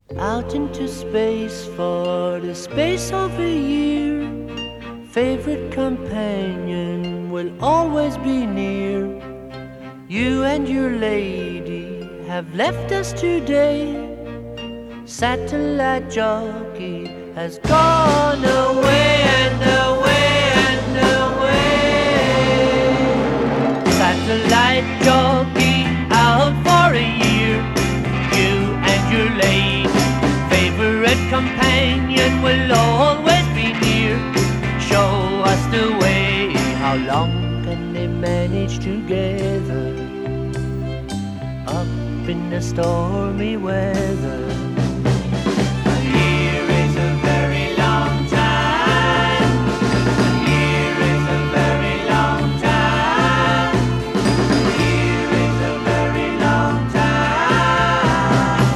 Out into space for the space of a year. Favorite companion will always be near. You and your lady have left us today. Satellite jockey has gone away and away and away. Satellite jockey out for a year. You and your lady, favorite companion will always be near. Show us the way. How long can they manage together up in the stormy weather? A year is a very long time. A year is a very long time. A year is a very long time.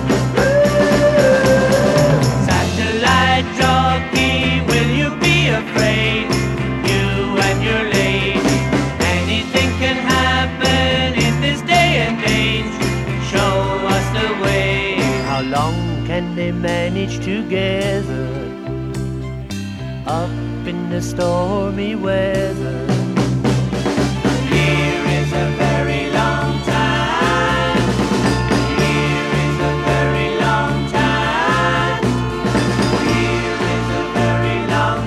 Satellite jockey, will you be afraid? You and your lady, anything can happen in this day and age. Show us the way. How long can they manage together up in the stormy weather? A year is a very long time. A year is a very long time. A year is a very long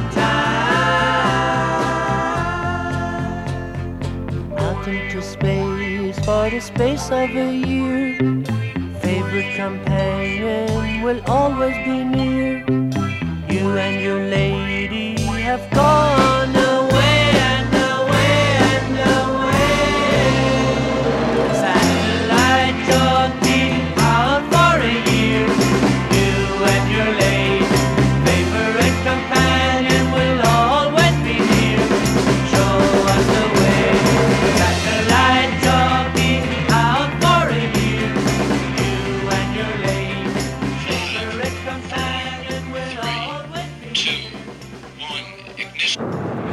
time. Out into space for the space of a year. Favorite companion will always be near. You and your lady have gone away and away and away. Satellite jockey out for a year. You and your lady, favorite companion will always be near. Show us the way. Satellite jockey out for a year. You and your lady, favorite companion will always be near. 3, 2, 1, ignition.